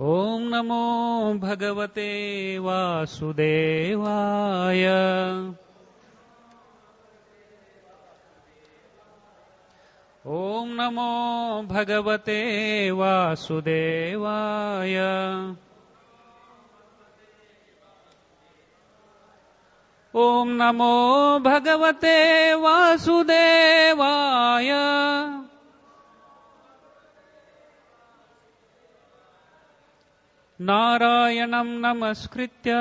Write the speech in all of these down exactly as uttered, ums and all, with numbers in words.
ओम नमो भगवते वासुदेवाय। ओम नमो भगवते वासुदेवाय। ओम नमो भगवते वासुदेवाय। नारायणं नमस्कृत्य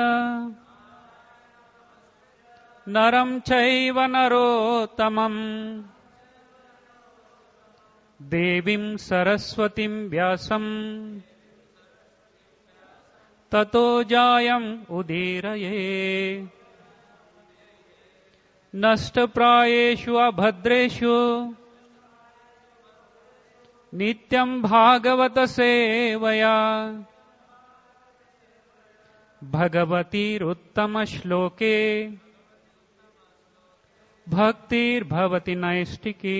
नरं चैव नरोत्तमं देवीं सरस्वतीं व्यासं ततो जायम् उदीरये। नष्टप्रायेषु अभद्रेषु नित्यं भागवत सेवया भगवतीरुत्तमश्लोके भक्तिर्भवति नैष्टिकी।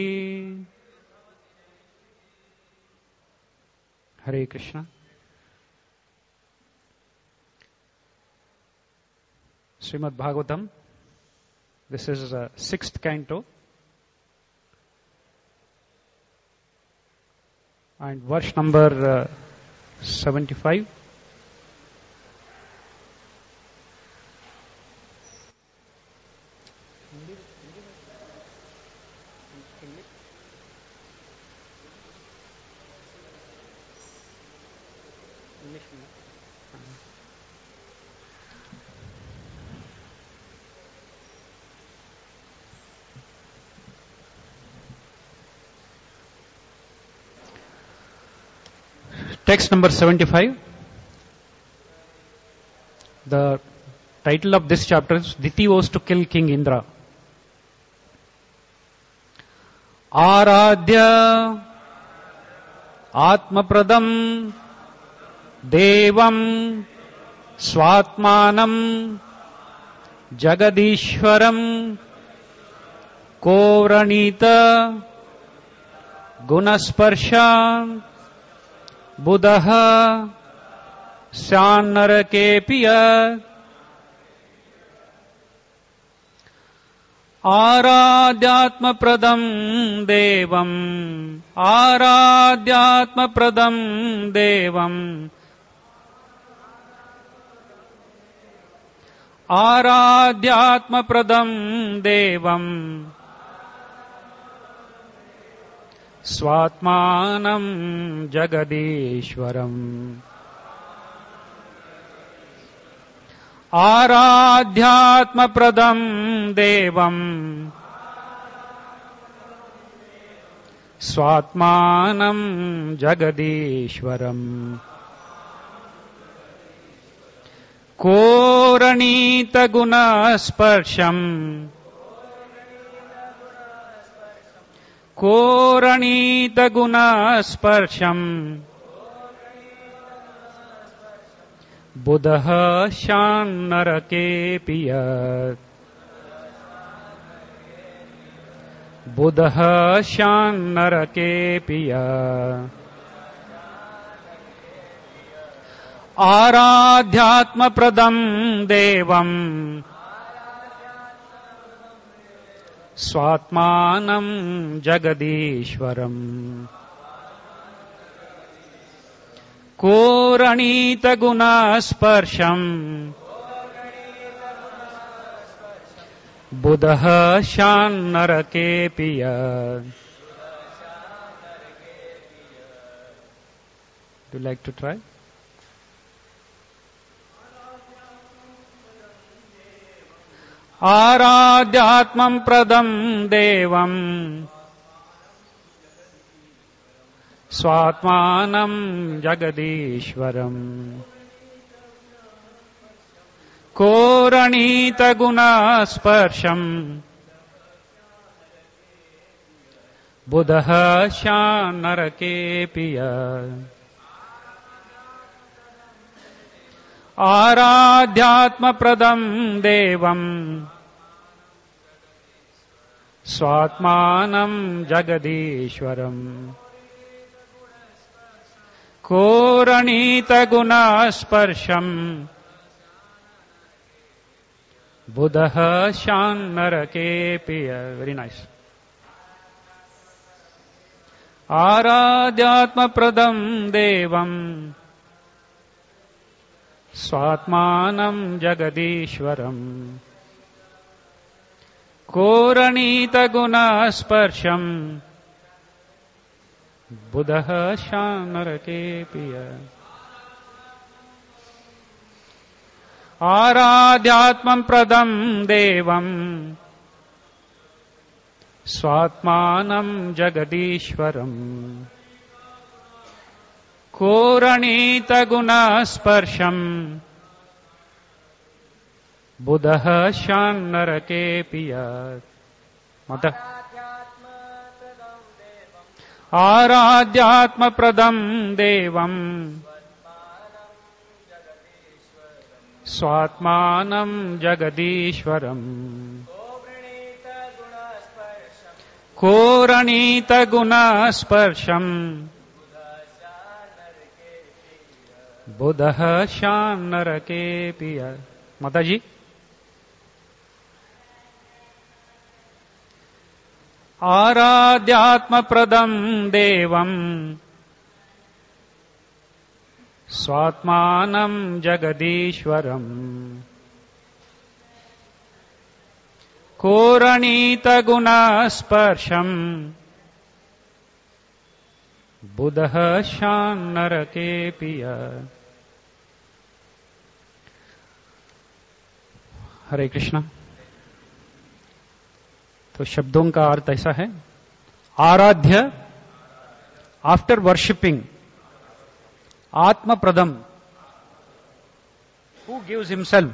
हरे Krishna. Srimad Bhagavatam. This is uh, sixth canto and verse number uh, seventy-five. Text number seventy-five. The title of this chapter is Diti was to kill King Indra. Aradhya Atmapradam Devam Swatmanam Jagadishwaram Koranita Gunasparsha Buddha Syanarakepiya Aradhyatma pradam devam Aradhyatma pradam devam Aradhyatma pradam devam Swatmanam Jagadishwaram Aradhyatma pradam devam Swatmanam Jagadishwaram Koranita gunasparsham Koranita gunasparsham Buddha Syanarakepiya Buddha Syanarakepiya Aradhyatma pradam devam Swatmanam Jagadishwaram Koranita gunasparsham Buddha Syanarakepiya. Do you like to try? Aradhyatmam pradam devam Swatmanam Jagadishwaram Koranita gunasparsham Buddha Syanarakepiya Aradhyatma pradam devam Swatmanam Jagadishwaram Koranita guna sparsham Buddha shan narake piya. Very nice. Aradhyatma pradam devam Swatmanam jagadishwaram Koranita guna sparsham Buddha shanarake piya. Aradhyatmam pradam devam Swatmanam jagadishwaram Koranita guna sparsham Buddha shanarake piya. Mata Aradhyatma pradam devam Swatmanam jagadishwaram Koranita guna sparsham Buddha shanarake piya. Mataji. Aradhyatma pradam devam Swatmanam jagadishwaram Koranita guna sparsham Buddha shanarake piya. Hare Krishna. तो शब्दों का अर्थ ऐसा है, आराध्य after worshipping, आत्म प्रदम who gives himself,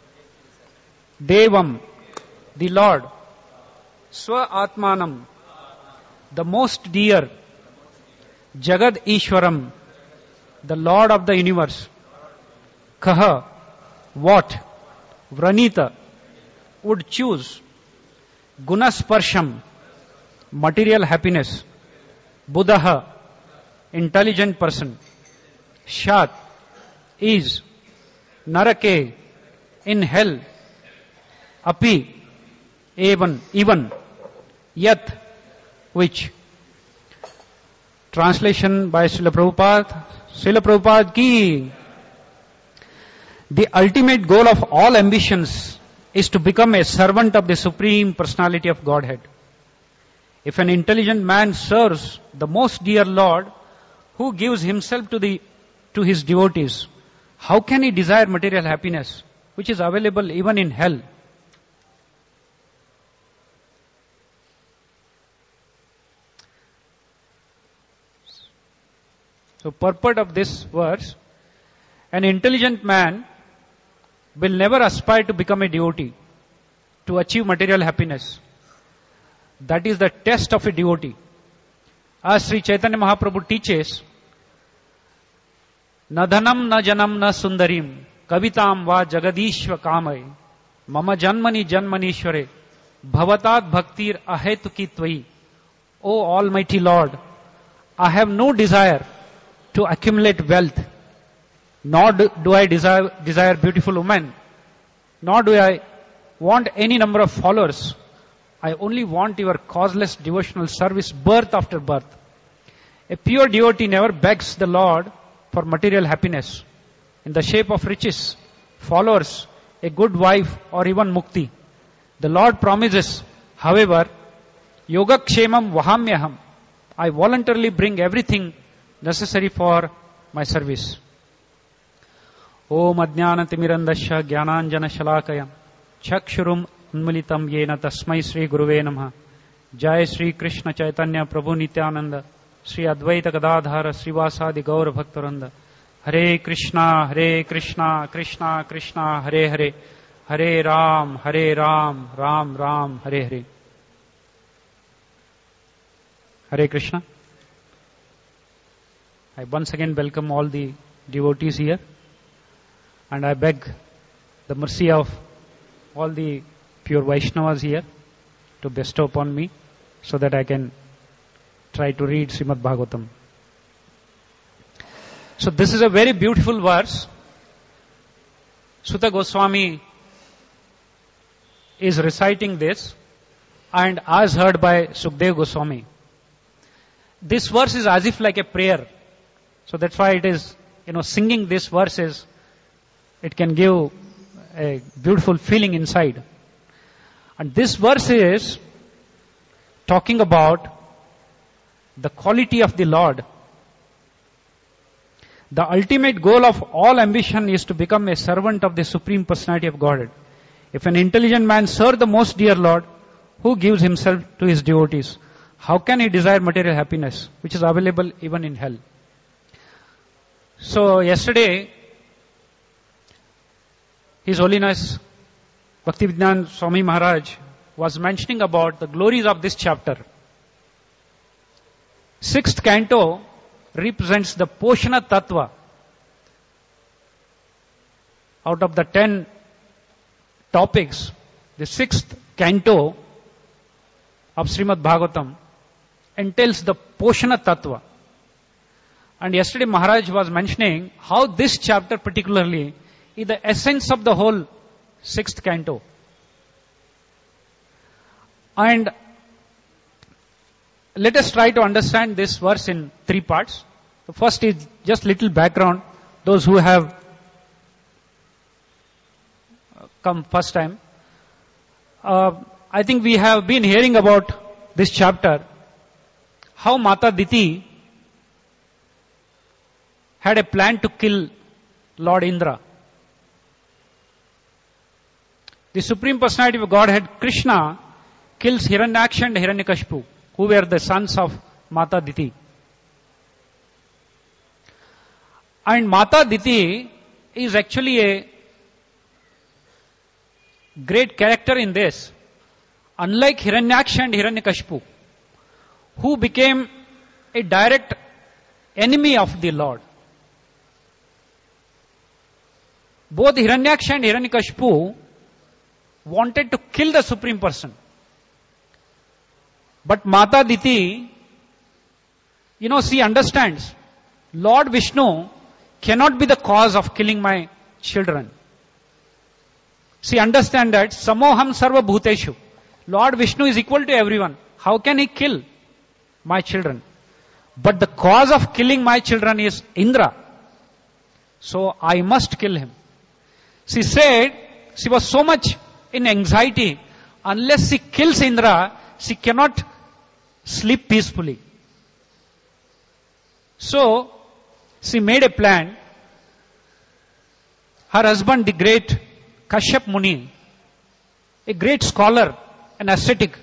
देवम the lord, स्व आत्मानम द मोस्ट डियर, जगद ईश्वरम the lord of the universe, कह वॉट व्रणीत would choose, Gunasparsham, material happiness. Buddha, intelligent person. Shat, is. Narake, in hell. Api, even, even. Yat, which. Translation by Srila Prabhupada. Srila Prabhupada ki. The ultimate goal of all ambitions is to become a servant of the Supreme Personality of Godhead. If an intelligent man serves the most dear Lord, who gives himself to the to his devotees, how can he desire material happiness, which is available even in hell? So, purport of this verse, an intelligent man will never aspire to become a devotee, to achieve material happiness. That is the test of a devotee. As Sri Chaitanya Mahaprabhu teaches, na dhanam na janam na sundarim kavitam va jagadishva kamai mama janmani janmanishware bhavatat bhaktir ahetuki tvai. O Almighty Lord, I have no desire to accumulate wealth, nor do, do I desire, desire beautiful women, nor do I want any number of followers. I only want your causeless devotional service birth after birth. A pure devotee never begs the Lord for material happiness in the shape of riches, followers, a good wife, or even mukti. The Lord promises, however, yoga kshemam vahamyaham. I voluntarily bring everything necessary for my service. Om Ajnanatimirandasya Jnananjana Shalakaya Chakshurum Unmilitam Yena Tasmai Sri Guruve Namaha. Jai Sri Krishna Chaitanya Prabhu Nityananda Sri Advaita Gadadhara Srivasadi Gaura Bhaktaranda. Hare Krishna, Hare Krishna, Krishna Krishna, Hare Hare, Hare Ram, Hare Ram, Ram Ram, Hare Hare. Hare Krishna. I once again welcome all the devotees here, and I beg the mercy of all the pure Vaishnavas here to bestow upon me so that I can try to read Srimad Bhagavatam. So this is a very beautiful verse. Sutta Goswami is reciting this, and as heard by Sukdev Goswami. This verse is as if like a prayer. So that's why it is, you know, singing this verse is, it can give a beautiful feeling inside. And this verse is talking about the quality of the Lord. The ultimate goal of all ambition is to become a servant of the Supreme Personality of Godhead. If an intelligent man serve the most dear Lord, who gives himself to his devotees, how can he desire material happiness, which is available even in hell? So yesterday, His Holiness Bhaktivedanta Swami Maharaj was mentioning about the glories of this chapter. Sixth canto represents the Poshana Tattva. Out of the ten topics, the sixth canto of Srimad Bhagavatam entails the Poshana Tattva. And yesterday Maharaj was mentioning how this chapter particularly is the essence of the whole sixth canto. And let us try to understand this verse in three parts. The first is just little background. Those who have come first time. Uh, I think we have been hearing about this chapter, how Mata Diti had a plan to kill Lord Indra. The Supreme Personality of Godhead, Krishna, kills Hiranyaksha and Hiranyakashipu, who were the sons of Mata Diti. And Mata Diti is actually a great character in this. Unlike Hiranyaksha and Hiranyakashipu, who became a direct enemy of the Lord. Both Hiranyaksha and Hiranyakashipu wanted to kill the Supreme Person. But Mata Diti, you know, she understands, Lord Vishnu cannot be the cause of killing my children. She understands that, Samoham Sarva Bhuteshu. Lord Vishnu is equal to everyone. How can he kill my children? But the cause of killing my children is Indra. So I must kill him. She said, she was so much in anxiety, unless she kills Indra, she cannot sleep peacefully. So, she made a plan. Her husband, the great Kashyap Muni, a great scholar, an ascetic,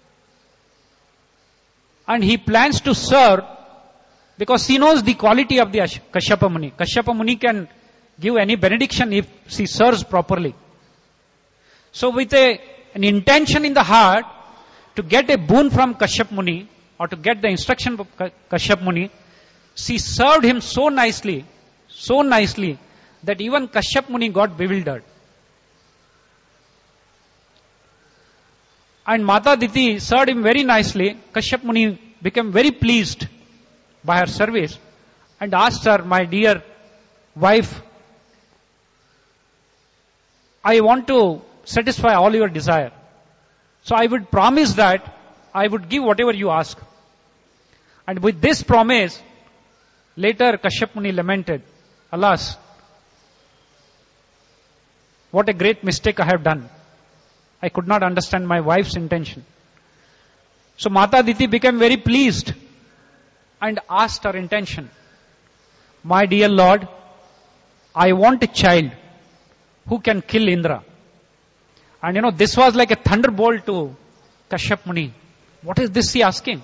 and he plans to serve because he knows the quality of the Kashyapa Muni. Kashyapa Muni can give any benediction if she serves properly. So with a, an intention in the heart to get a boon from Kashyap Muni or to get the instruction from Kashyap Muni, she served him so nicely, so nicely that even Kashyap Muni got bewildered. And Mata Diti served him very nicely. Kashyap Muni became very pleased by her service and asked her, my dear wife, I want to satisfy all your desire. So I would promise that I would give whatever you ask. And with this promise, later Kashyap Muni lamented, alas, what a great mistake I have done. I could not understand my wife's intention. So Mata Diti became very pleased and asked her intention. My dear Lord, I want a child who can kill Indra. And you know, this was like a thunderbolt to Kashyap Muni. What is this he asking?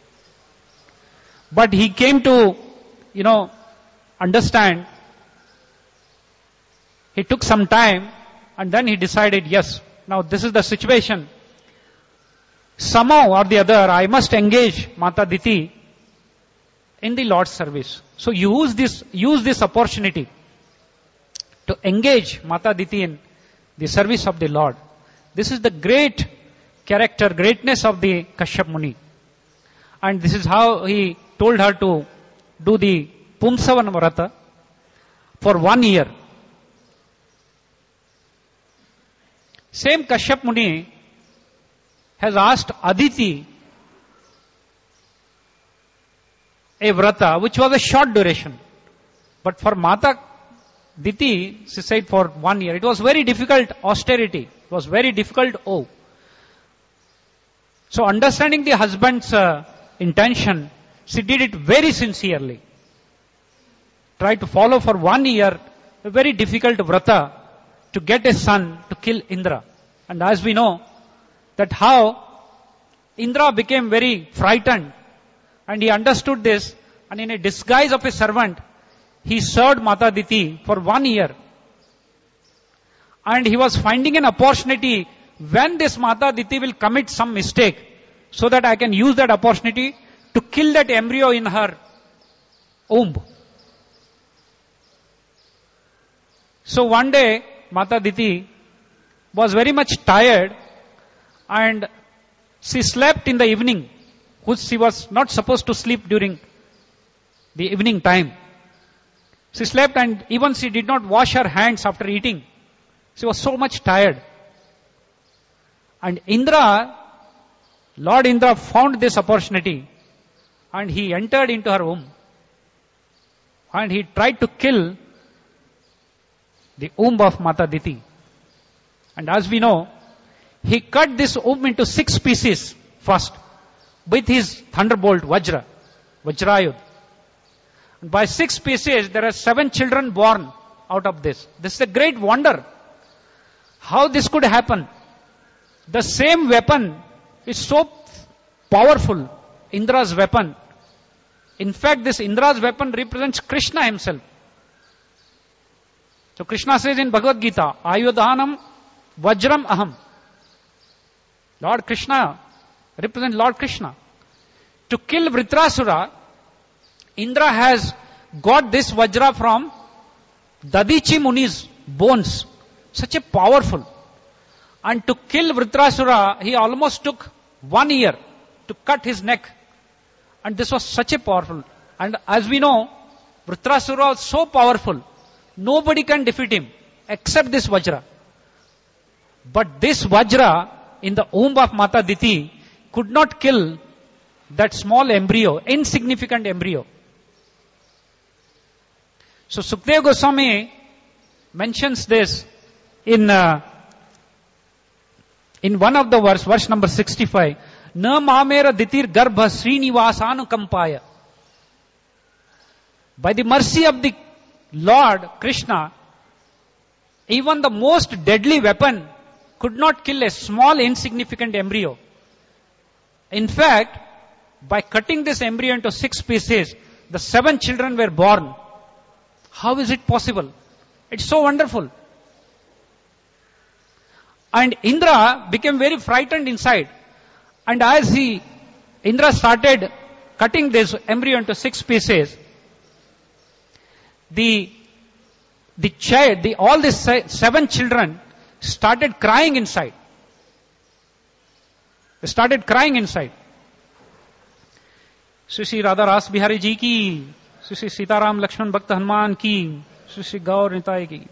But he came to, you know, understand. He took some time and then he decided, yes, now this is the situation. Somehow or the other, I must engage Mata Diti in the Lord's service. So use this, use this opportunity to engage Mata Diti in the service of the Lord. This is the great character, greatness of the Kashyap Muni. And this is how he told her to do the Pumsavan Vrata. for one year. Same Kashyap Muni has asked Aditi a vrata which was a short duration. But for Mata Diti, she said for one year. It was very difficult austerity. It was very difficult oh. So understanding the husband's uh, intention, she did it very sincerely. Tried to follow for one year a very difficult vrata to get a son to kill Indra. And as we know, that how Indra became very frightened and he understood this, and in a disguise of a servant, he served Mata Diti for one year. And he was finding an opportunity when this Mata Diti will commit some mistake, so that I can use that opportunity to kill that embryo in her womb. So one day, Mata Diti was very much tired and she slept in the evening, which she was not supposed to sleep during the evening time. She slept and even she did not wash her hands after eating. She was so much tired. And Indra, Lord Indra found this opportunity and he entered into her womb. And he tried to kill the womb of Mata Diti. And as we know, he cut this womb into six pieces first with his thunderbolt Vajra, Vajrayudh. And by six pieces, there are seven children born out of this. This is a great wonder. How this could happen? The same weapon is so powerful, Indra's weapon. In fact, this Indra's weapon represents Krishna himself. So Krishna says in Bhagavad Gita, Ayudhanam Vajram Aham. Lord Krishna represents Lord Krishna. To kill Vritrasura, Indra has got this Vajra from Dadichi Muni's bones. Such a powerful. And to kill Vritrasura, he almost took one year to cut his neck. And this was such a powerful. And as we know, Vritrasura was so powerful. Nobody can defeat him except this Vajra. But this Vajra in the womb of Mata Diti could not kill that small embryo, insignificant embryo. So Sukadeva Goswami mentions this in uh, in one of the verse, verse number sixty-five. Na mamera ditir garbha srinivasanu kampaya. By the mercy of the Lord Krishna, even the most deadly weapon could not kill a small insignificant embryo. In fact, by cutting this embryo into six pieces, the seven children were born. How is it possible? It's so wonderful. And Indra became very frightened inside. And as he, Indra started cutting this embryo into six pieces, the, the child, the, all the seven children started crying inside. They started crying inside. Shri Shri Radha Ras Bihari Ji ki, Shri Shri Sitaram Lakshman Bhakta Hanuman ki, Shri Shri Gaur Nitai ki.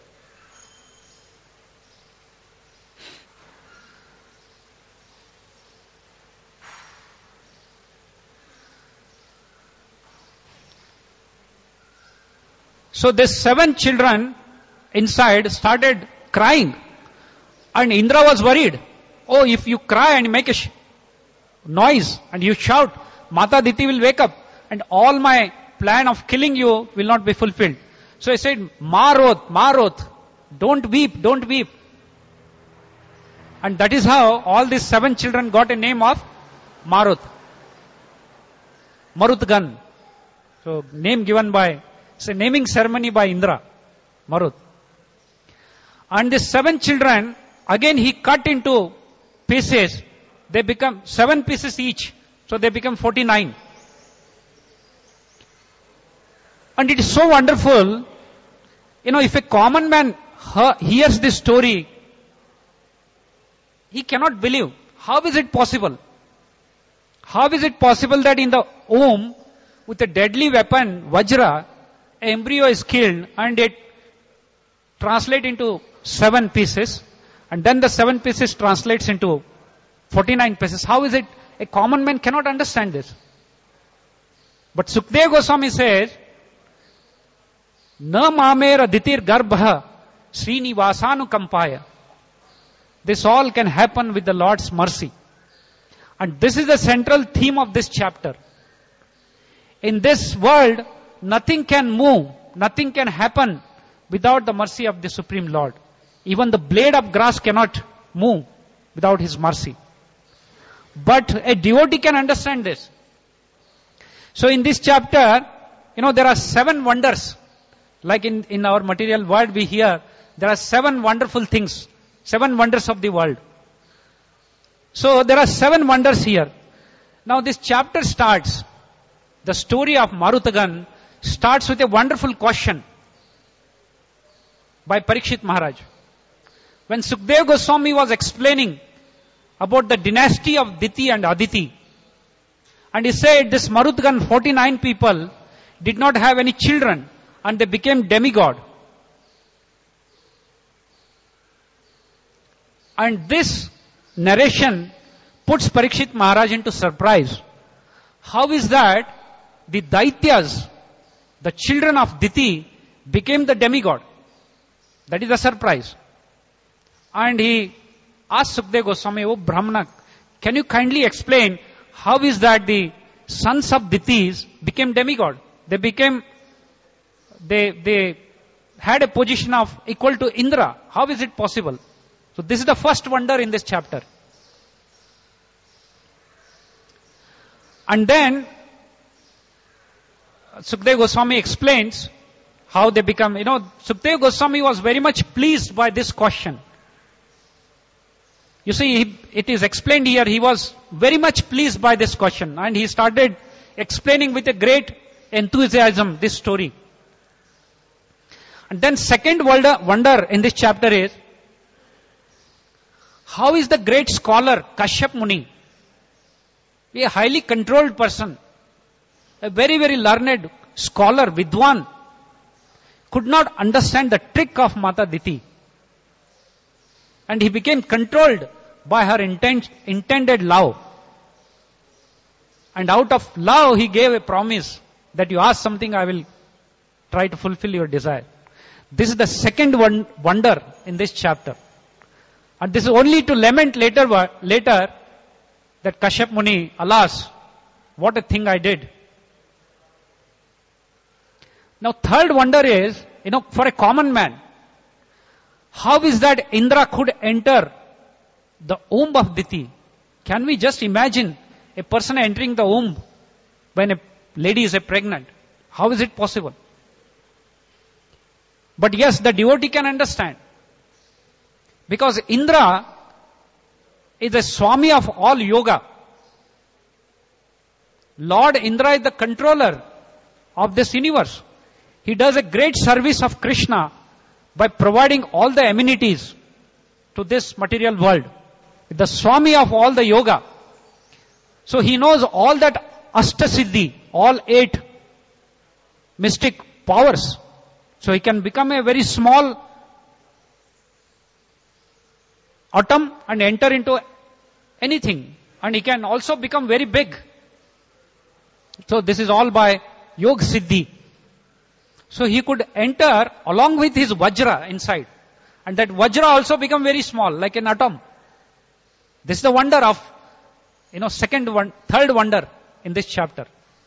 So these seven children inside started crying. And Indra was worried. Oh, if you cry and make a sh- noise and you shout, Mata Diti will wake up and all my plan of killing you will not be fulfilled. So he said, Marot, Marot, don't weep, don't weep. And that is how all these seven children got a name of Marut. Marutgan. So name given by, it's a naming ceremony by Indra. Marut. And the seven children, again he cut into pieces. They become seven pieces each. So they become forty-nine. And it is so wonderful. You know, if a common man hears this story, he cannot believe. How is it possible? How is it possible that in the womb, with a deadly weapon, Vajra, embryo is killed and it translates into seven pieces, and then the seven pieces translates into forty-nine pieces. How is it? A common man cannot understand this. But Sukadeva Goswami says, Na mamer aditir garbha Srinivasanu kampaya. This all can happen with the Lord's mercy. And this is the central theme of this chapter. In this world, nothing can move, nothing can happen without the mercy of the Supreme Lord. Even the blade of grass cannot move without His mercy. But a devotee can understand this. So in this chapter, you know, there are seven wonders. Like in, in our material world we hear, there are seven wonderful things, seven wonders of the world. So there are seven wonders here. Now this chapter starts, the story of Marutagan starts with a wonderful question by Parikshit Maharaj. When Sukadeva Goswami was explaining about the dynasty of Diti and Aditi, and he said this Marutagan forty-nine people did not have any children and they became demigod. And this narration puts Parikshit Maharaj into surprise. How is that the Daityas, the children of Diti, became the demigod? That is a surprise. And he asked Sukadeva Goswami, oh Brahmana, can you kindly explain how is that the sons of Ditis became demigod? They became, they, they had a position of equal to Indra. How is it possible? So this is the first wonder in this chapter. And then Sukadeva Goswami explains how they become, you know, Sukadeva Goswami was very much pleased by this question. You see, he, it is explained here, he was very much pleased by this question and he started explaining with a great enthusiasm this story. And then second wonder, wonder in this chapter is, how is the great scholar Kashyap Muni, a highly controlled person, a very, very learned scholar, Vidwan, could not understand the trick of Mata Diti. And he became controlled by her intent, intended love. And out of love, he gave a promise that you ask something, I will try to fulfill your desire. This is the second one, wonder in this chapter. And this is only to lament later, later that Kashyap Muni, alas, what a thing I did. Now third wonder is, you know, for a common man, how is that Indra could enter the womb of Diti? Can we just imagine a person entering the womb when a lady is a pregnant? How is it possible? But yes, the devotee can understand. Because Indra is the Swami of all yoga. Lord Indra is the controller of this universe. He does a great service of Krishna by providing all the amenities to this material world. The Swami of all the yoga. So he knows all that Ashtasiddhi, all eight mystic powers. So he can become a very small atom and enter into anything. And he can also become very big. So this is all by Yog Siddhi. So he could enter along with his Vajra inside. And that Vajra also become very small, like an atom. This is the wonder of, you know, second one, third wonder in this chapter.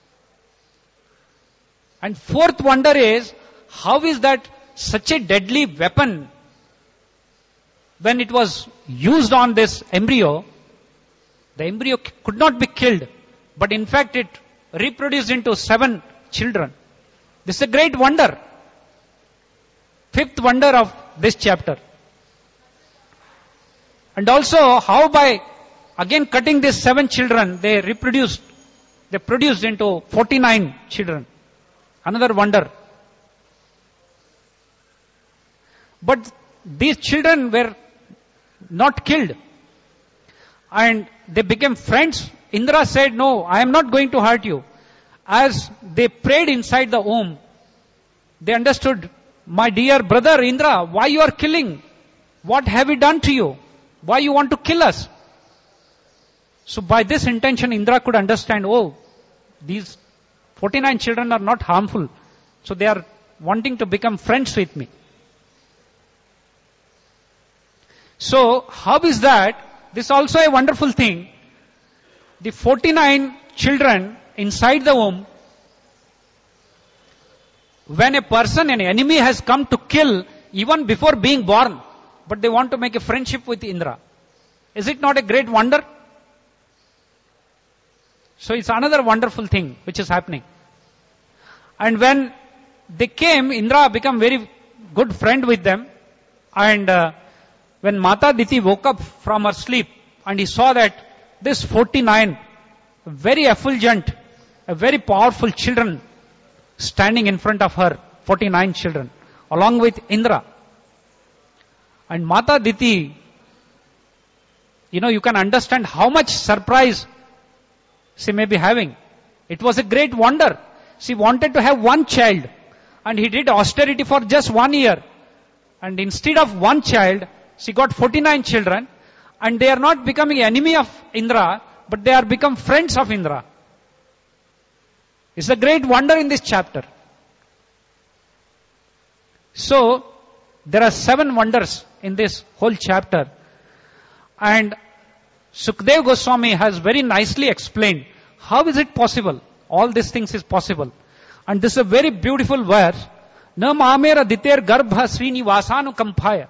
And fourth wonder is, how is that such a deadly weapon, when it was used on this embryo, the embryo could not be killed, but in fact it reproduced into seven children. This is a great wonder. Fifth wonder of this chapter. And also how by again cutting these seven children, they reproduced, they produced into forty-nine children. Another wonder. But these children were not killed. And they became friends. Indra said, no, I am not going to hurt you. As they prayed inside the womb, They understood, my dear brother Indra, why you are killing? What have we done to you? Why you want to kill us? So by this intention, Indra could understand, oh, these forty-nine children are not harmful. So they are wanting to become friends with me. So how is that? This is also a wonderful thing. The forty-nine children inside the womb, when a person, an enemy has come to kill even before being born, but they want to make a friendship with Indra. Is it not a great wonder? So it's another wonderful thing which is happening. And when they came, Indra became very good friend with them. And uh, when Mata Diti woke up from her sleep and he saw that this forty-nine very effulgent, a very powerful children standing in front of her, forty-nine children, along with Indra. And Mata Diti, you know, you can understand how much surprise she may be having. It was a great wonder. She wanted to have one child, and he did austerity for just one year. And instead of one child, she got forty-nine children, and they are not becoming enemy of Indra, but they are become friends of Indra. It's a great wonder in this chapter. So, there are seven wonders in this whole chapter. And Sukdev Goswami has very nicely explained how is it possible. All these things is possible. And this is a very beautiful verse. Na mamera diter garbha srinivasanu kamphaya.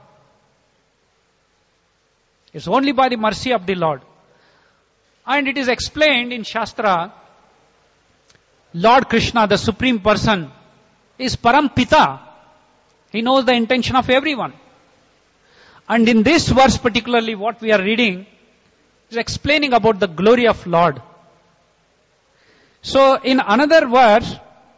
It's only by the mercy of the Lord. And it is explained in Shastra, Lord Krishna, the Supreme Person, is Param Pita. He knows the intention of everyone. And in this verse particularly, what we are reading is explaining about the glory of Lord. So in another verse,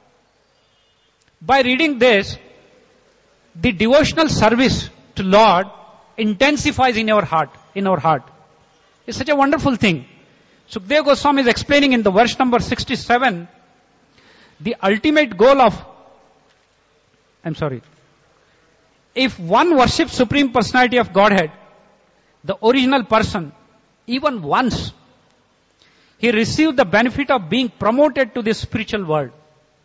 by reading this, the devotional service to Lord intensifies in our heart, in our heart. It's such a wonderful thing. Sukdev Goswami is explaining in the verse number sixty-seven, the ultimate goal of, I'm sorry, if one worships Supreme Personality of Godhead, the original person, even once, he received the benefit of being promoted to the spiritual world.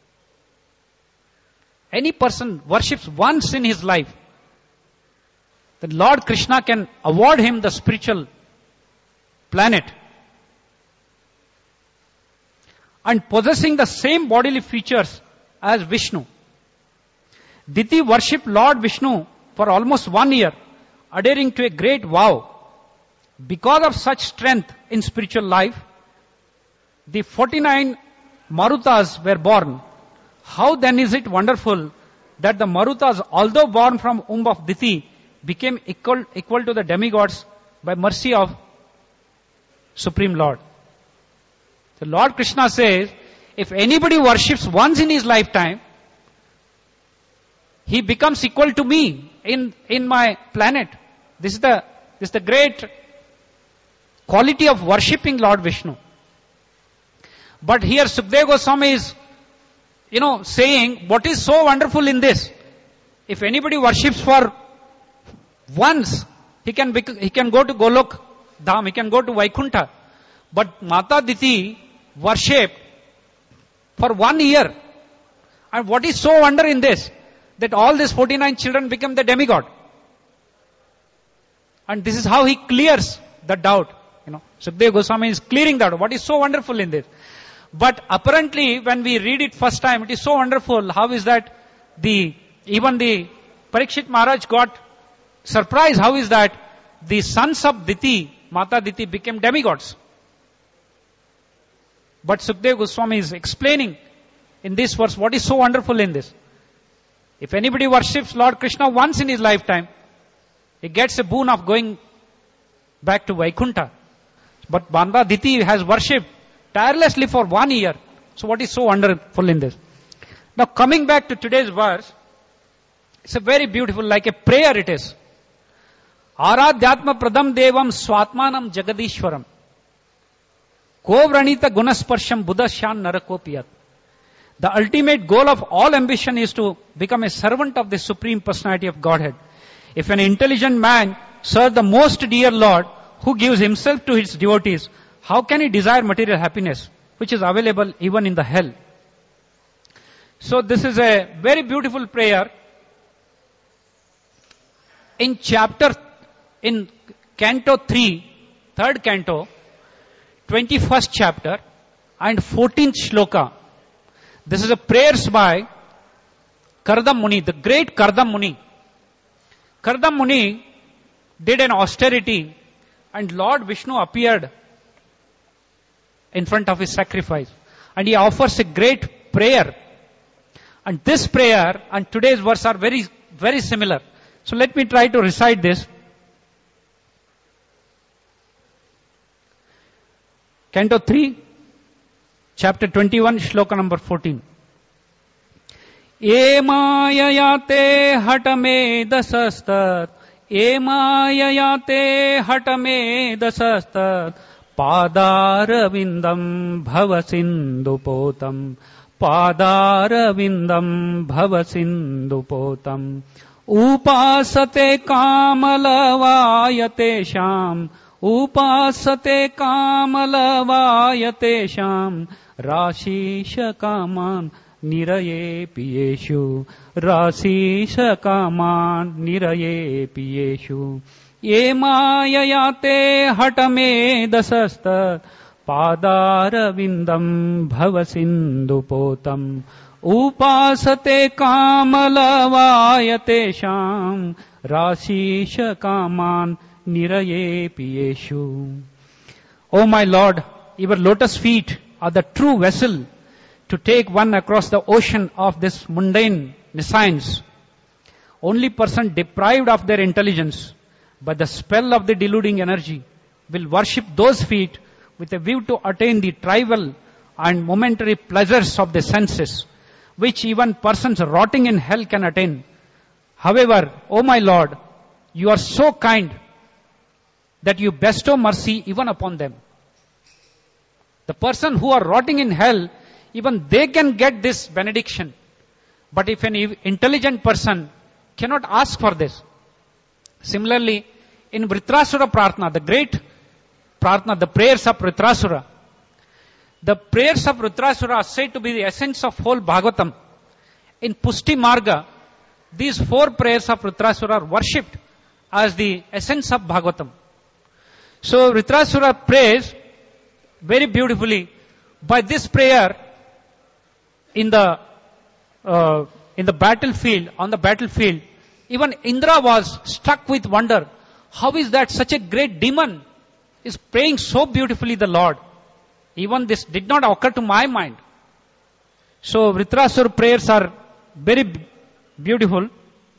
Any person worships once in his life, the Lord Krishna can award him the spiritual planet. And possessing the same bodily features as Vishnu. Diti worshipped Lord Vishnu for almost one year, adhering to a great vow. Because of such strength in spiritual life, the forty-nine Marutas were born. How then is it wonderful that the Marutas, although born from womb of Diti, became equal, equal to the demigods by mercy of Supreme Lord. The Lord Krishna says, if anybody worships once in his lifetime, he becomes equal to me in, in my planet. This is the, this is the great quality of worshipping Lord Vishnu. But here Sukdev Goswami is, you know, saying, what is so wonderful in this? If anybody worships for once, he can, bec- he can go to Golok Dham, he can go to Vaikuntha. But Mata Diti worshipped for one year. And what is so wonder in this? That all these forty-nine children become the demigod. And this is how he clears the doubt. You know, Sukdev Goswami is clearing that. What is so wonderful in this? But apparently, when we read it first time, it is so wonderful. How is that the, even the Parikshit Maharaj got surprised. How is that the sons of Diti, Mata Diti, became demigods? But Sukdev Goswami is explaining in this verse what is so wonderful in this. If anybody worships Lord Krishna once in his lifetime, he gets a boon of going back to Vaikuntha. But Mata Diti has worshipped tirelessly for one year. So what is so wonderful in this? Now coming back to today's verse, it's a very beautiful, like a prayer it is. Aradhyatma pradam devam swatmanam jagadishwaram. Ko vranita gunasparsham buddhasyan narakopiyat. The ultimate goal of all ambition is to become a servant of the Supreme Personality of Godhead. If an intelligent man serves the most dear Lord, who gives himself to his devotees, how can he desire material happiness, which is available even in the hell? So this is a very beautiful prayer. In chapter, in canto three, third canto, twenty-first chapter, and fourteenth shloka, this is a prayers by Kardam Muni, the great Kardam Muni. Kardam Muni did an austerity, and Lord Vishnu appeared in front of his sacrifice, and he offers a great prayer. And this prayer and today's verse are very, very similar. So let me try to recite this. Canto three, chapter twenty-one, shloka number fourteen. E mayayate hatame dasastat, e mayayate hatame dasastat, padaravindam bhavasindupotam, padaravindam bhavasindupotam, upasate kamalavayate sham, upasate kamalavayate sham, rashisha kaman niraye piyeshu, rashisha kaman niraye piyeshu, ye mayayate hatame dasastat, padaravindam bhavasindupotam, upasate kamalavayate sham, rashisha kaman niraye piyeshu. O my Lord, your lotus feet are the true vessel to take one across the ocean of this mundane nescience. Only person deprived of their intelligence by the spell of the deluding energy will worship those feet with a view to attain the trivial and momentary pleasures of the senses, which even persons rotting in hell can attain. However, O my Lord, you are so kind that you bestow mercy even upon them. The person who are rotting in hell, even they can get this benediction. But if an intelligent person cannot ask for this. Similarly, in Vritrasura Prarthana, the great Prarthana, the prayers of Vritrasura, the prayers of Vritrasura are said to be the essence of whole Bhagavatam. In Pushti Marga, these four prayers of Vritrasura are worshipped as the essence of Bhagavatam. So Vritrasura prays very beautifully. By this prayer, in the uh, in the battlefield, on the battlefield, even Indra was struck with wonder. How is that such a great demon is praying so beautifully the Lord? Even this did not occur to my mind. So Vritrasura prayers are very beautiful.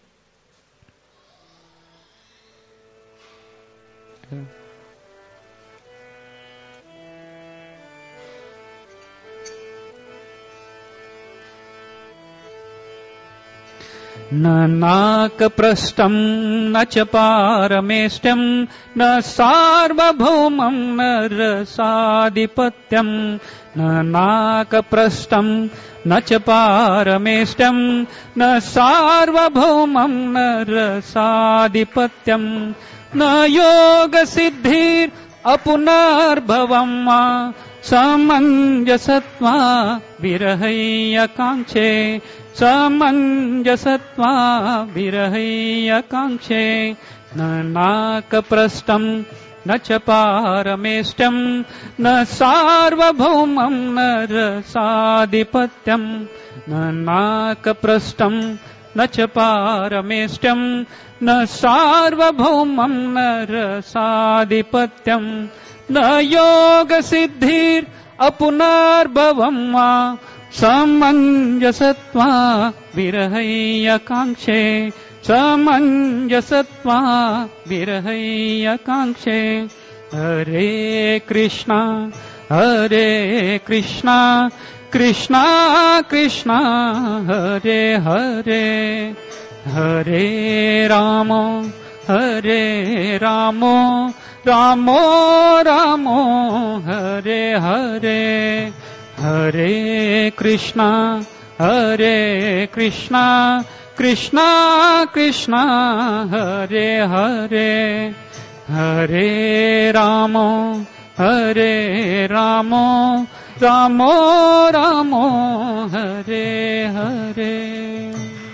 न नाकप्रस्थं न च पारमेष्टं न सार्वभौमं न रसाधिपत्यं न नाकप्रस्थं न च पारमेष्टं न सार्वभौमं न रसाधिपत्यं न योगसिद्धिर् अपुनर्भवं वा समञ्जसत्वा विरहैयकाङ्क्षे समञ्जसत्वा विरहैयकाङ्क्षे न नाकप्रस्थं न च पारमेष्टं न सार्वभौमं न रसाधिपत्यं न नाकप्रस्थं न च पारमेष्टं न सार्वभौमं न रसाधिपत्यं न योगसिद्धिर् अपुनर्भवं वा समञ्जसत्वा विरहैयकाङ्क्षे समञ्जसत्वा विरहैयकाङ्क्षे हरे कृष्णा हरे कृष्णा कृष्णा कृष्णा हरे हरे हरे राम हरे Ram Ram Ram Hare Hare Hare Krishna, Hare Krishna, Krishna Krishna, Hare Hare, Hare Ramo, Hare Ramo, Ramo Ramo, Hare Hare.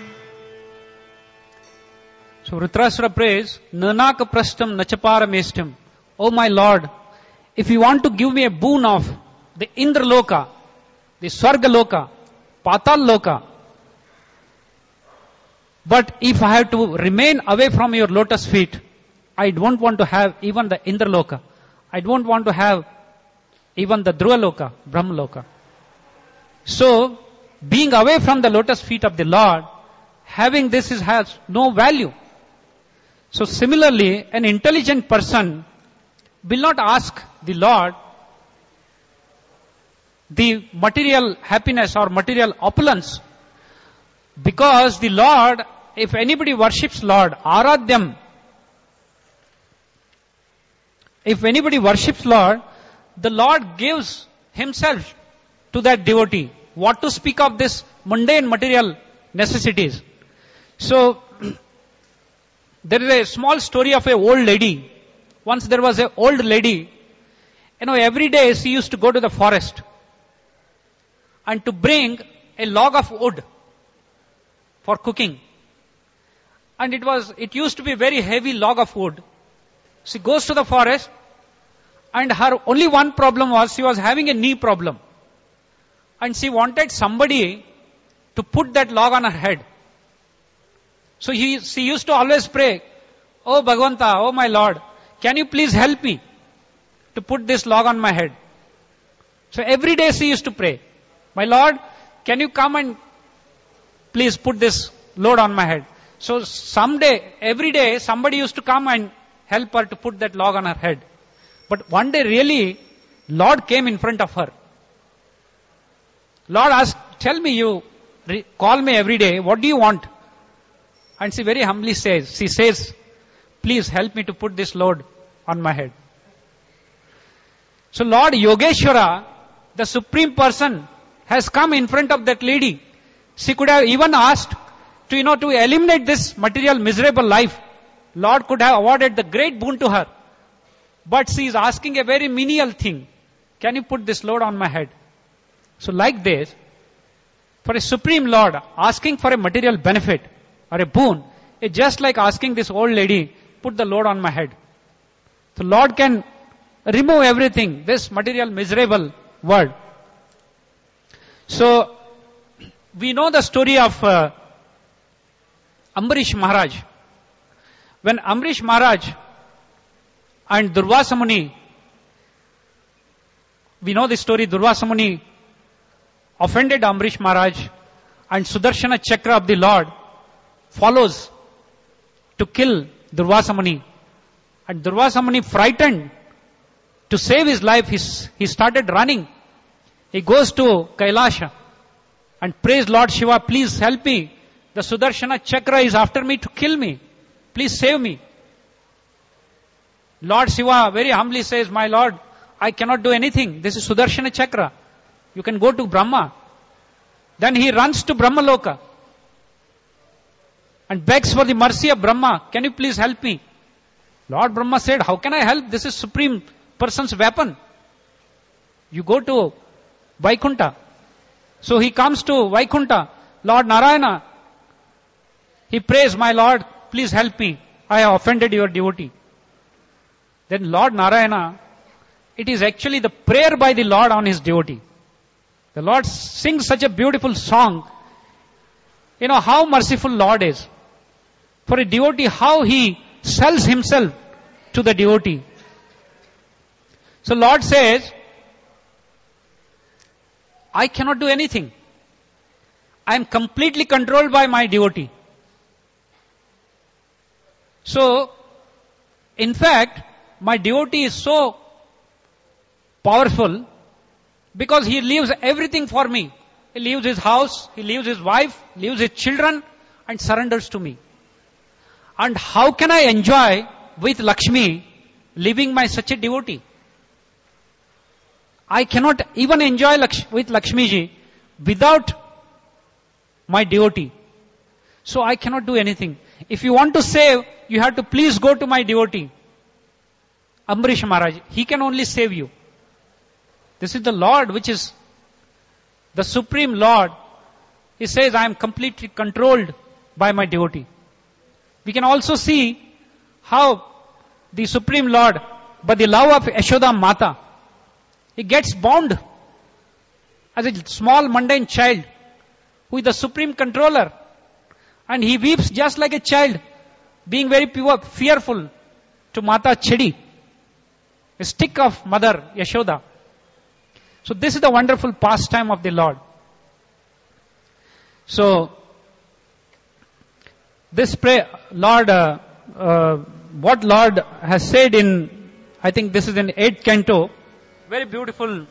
So Vritrasura prays, Nanak prastam nachapara mestam. Oh my Lord, if you want to give me a boon of the Indraloka, the Swargaloka, Patal Loka, but if I have to remain away from your lotus feet, I don't want to have even the Indraloka. I don't want to have even the Dhruvaloka, Brahmaloka. So, being away from the lotus feet of the Lord, having this is, has no value. So similarly, an intelligent person will not ask the Lord the material happiness or material opulence, because the Lord, if anybody worships Lord, Aradhyam, if anybody worships Lord, the Lord gives himself to that devotee. What to speak of this mundane material necessities? So, there is a small story of a old lady. Once there was an old lady, you know, every day she used to go to the forest and to bring a log of wood for cooking. And it was, it used to be a very heavy log of wood. She goes to the forest, and her only one problem was she was having a knee problem. And she wanted somebody to put that log on her head. So he, she used to always pray, Oh Bhagavanta, oh my Lord, can you please help me to put this log on my head? So every day she used to pray, My Lord, can you come and please put this load on my head? So someday, every day, somebody used to come and help her to put that log on her head. But one day really, Lord came in front of her. Lord asked, tell me, you re- call me every day, what do you want? And she very humbly says, she says, please help me to put this load on my head. So Lord Yogeshwara, the Supreme Person, has come in front of that lady. She could have even asked to, you know, to eliminate this material miserable life. Lord could have awarded the great boon to her. But she is asking a very menial thing. Can you put this load on my head? So like this, for a Supreme Lord, asking for a material benefit or a boon, is just like asking this old lady, put the load on my head. So Lord can remove everything, this material miserable world. So, we know the story of uh, Ambarish Maharaj. When Ambarish Maharaj and Durvasa Muni, we know the story, Durvasa Muni offended Ambarish Maharaj, and Sudarshana Chakra of the Lord follows to kill Durvasa Muni. And Durvasa Muni, frightened to save his life, he, he started running. He goes to Kailasha and prays Lord Shiva, please help me. The Sudarshana Chakra is after me to kill me. Please save me. Lord Shiva very humbly says, my Lord, I cannot do anything. This is Sudarshana Chakra. You can go to Brahma. Then he runs to Brahmaloka and begs for the mercy of Brahma. Can you please help me? Lord Brahma said, how can I help? This is Supreme Person's weapon. You go to Vaikunta. So he comes to Vaikunta. Lord Narayana, he prays, my Lord, please help me. I have offended your devotee. Then Lord Narayana, it is actually the prayer by the Lord on his devotee. The Lord sings such a beautiful song. You know how merciful Lord is. For a devotee, how he sells himself to the devotee. So Lord says, I cannot do anything. I am completely controlled by my devotee. So, in fact, my devotee is so powerful because he leaves everything for me. He leaves his house, he leaves his wife, leaves his children and surrenders to me. And how can I enjoy with Lakshmi living my such a devotee? I cannot even enjoy Laksh- with Lakshmi ji without my devotee. So I cannot do anything. If you want to save, you have to please go to my devotee. Ambarish Maharaj, he can only save you. This is the Lord, which is the Supreme Lord. He says, I am completely controlled by my devotee. We can also see how the Supreme Lord, by the love of Yashoda Mata, he gets bound as a small mundane child who is the Supreme Controller. And he weeps just like a child, being very pure, fearful to Mata Chedi, a stick of Mother Yashoda. So this is the wonderful pastime of the Lord. So, this pray, Lord, uh, uh, what Lord has said in, I think this is in eighth canto, very beautiful.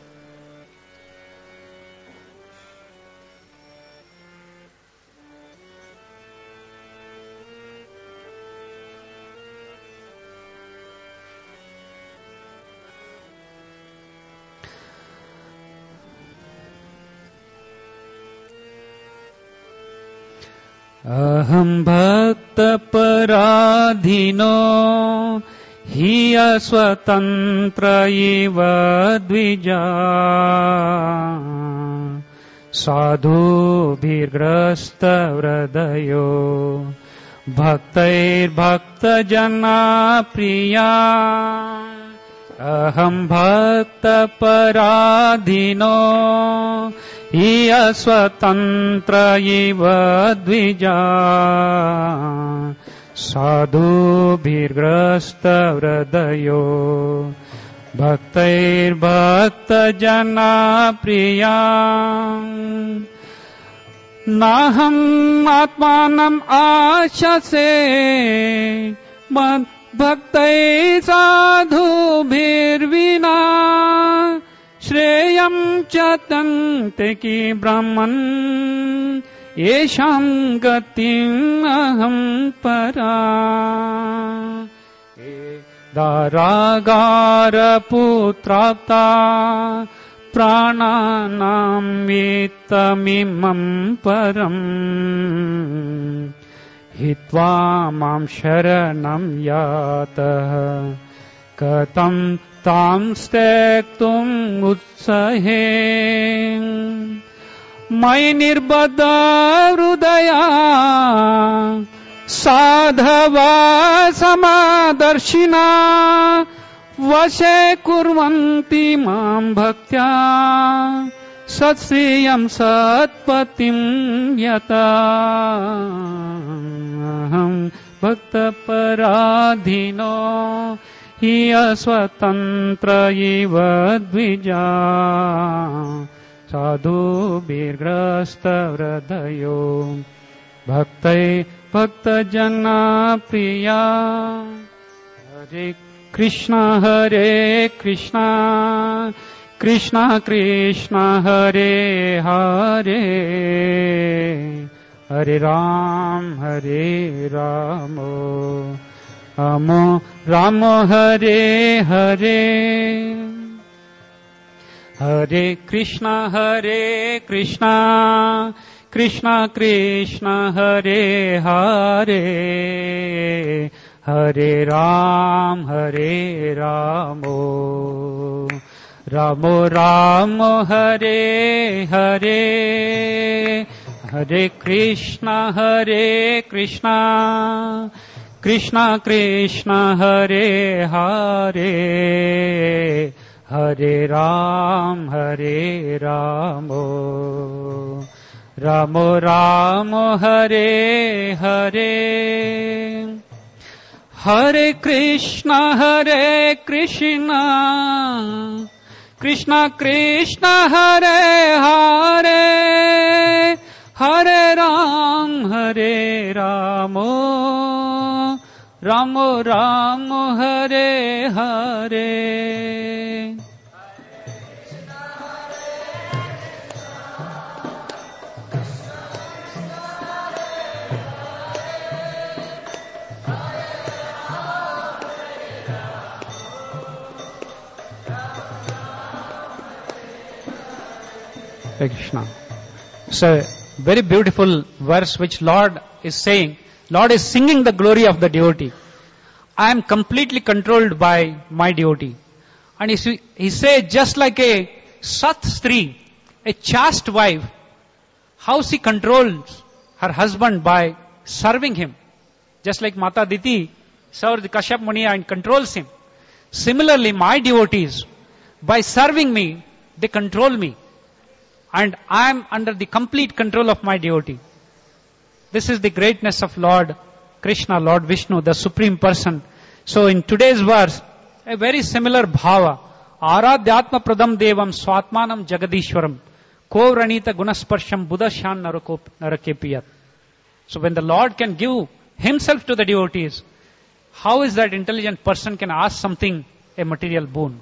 Aham bhakta paradhino hiya swatantra iva dvija sadhu bhirgrasta vradayo bhaktair bhakta jana priya aham bhakta paradhino Iya swatantra iva dvija sadhu bhirgrasta vradayo bhaktair bhakta jana priya naham atmanam ashase mad bhaktai sadhu bhirvina Shreyam chatante ki brahman yesham gatim aham para daragara putrapta prananam vitamimam param hitva mam sharanam yatah katam tam stektum utsahe mai nirbada hrudaya sadhava samadarshina vashe kurvanti mam bhaktya satsriyam satpatim yata bhakta paradhino Hiya swatantra iva dvija sadhu bhirgrasta vradayo bhaktai bhakta jana priya Hare Krishna Hare Krishna Krishna Krishna Hare Hare Hare Ram Hare Ramo Ramo Ramo Hare Hare Hare Krishna Hare Krishna Krishna Krishna Hare Hare Hare Ram Hare Ramo Ramo Ramo Hare Hare Hare Krishna Hare Krishna Krishna Krishna Hare Hare Hare Ram Hare Ramo Ramo Ramo Hare Hare Hare Krishna Hare Krishna Krishna Krishna Hare Hare Hare Ram Hare Ramo Ramo Ramo Hare Hare Hare Krishna. It's a very beautiful verse which Lord is saying. Lord is singing the glory of the devotee. I am completely controlled by my devotee. And he, he says, just like a Sat Stri, a chaste wife, how she controls her husband by serving him. Just like Mata Diti serves Kashyap Muni and controls him. Similarly, my devotees, by serving me, they control me. And I am under the complete control of my devotee. This is the greatness of Lord Krishna, Lord Vishnu, the Supreme Person. So in today's verse, a very similar bhava. Aradhyatma pradam devam swatmanam jagadishwaram ko ranita gunasparsham buddhashan narakepiyat. So when the Lord can give himself to the devotees, how is that intelligent person can ask something, a material boon?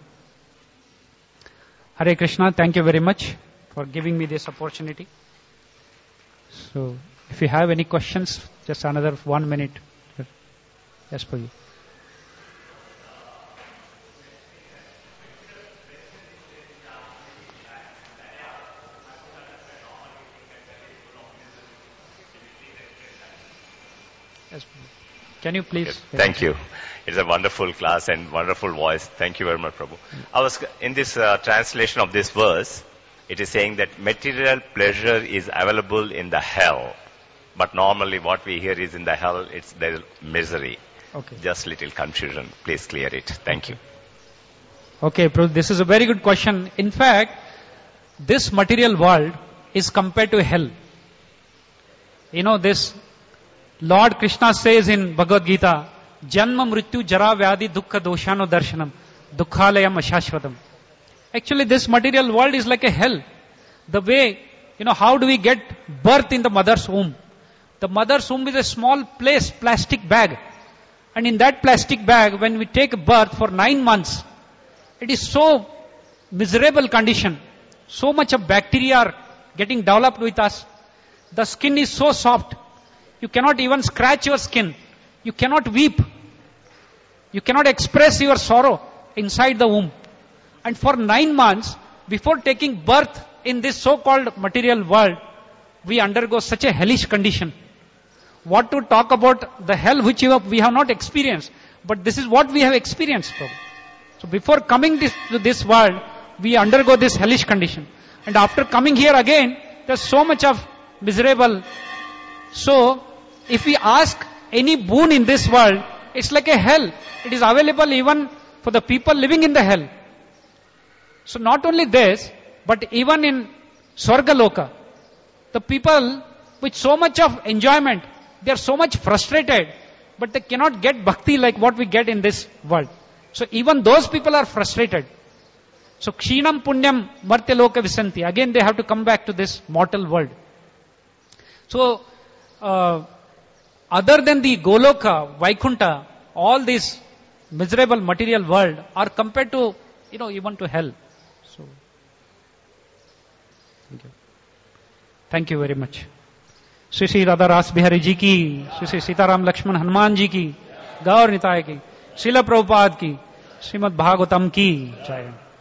Hare Krishna, thank you very much for giving me this opportunity. So if you have any questions, just another one minute. Yes, for you. Yes, can you please? Yes, thank you. It's a wonderful class and wonderful voice. Thank you very much, Prabhu. I was in this uh, translation of this verse. It is saying that material pleasure is available in the hell, but normally what we hear is in the hell it's the misery. Okay. Just little confusion. Please clear it. Thank you. Okay, Prabhu, this is a very good question. In fact, this material world is compared to hell. You know, this Lord Krishna says in Bhagavad Gita, Janma Mrityu Jara Vyadi Dukkha Doshano Darshanam Dukkhalayam Ashashvatam. Actually, this material world is like a hell. The way, you know, how do we get birth in the mother's womb? The mother's womb is a small place, plastic bag. And in that plastic bag, when we take birth for nine months, it is so miserable condition. So much of bacteria are getting developed with us. The skin is so soft. You cannot even scratch your skin. You cannot weep. You cannot express your sorrow inside the womb. And for nine months, before taking birth in this so-called material world, we undergo such a hellish condition. What to talk about the hell which we have not experienced. But this is what we have experienced. So before coming this, to this world, we undergo this hellish condition. And after coming here again, there's so much of miserable. So, if we ask any boon in this world, it's like a hell. It is available even for the people living in the hell. So not only this, but even in Swargaloka, the people with so much of enjoyment, they are so much frustrated, but they cannot get bhakti like what we get in this world. So even those people are frustrated. So kshinam punyam martya loka visanti. Again they have to come back to this mortal world. So, uh, other than the Goloka, Vaikunta, all this miserable material world are compared to, you know, even to hell. So, thank you. Thank you very much. Shri Shri Radha Ras Bihari Ji ki, Shri Shri Sitaram Lakshman Hanuman Ji ki, Gaur Nitai ki, Srila Prabhupada ki, Srimad Bhagavatam ki, Jai.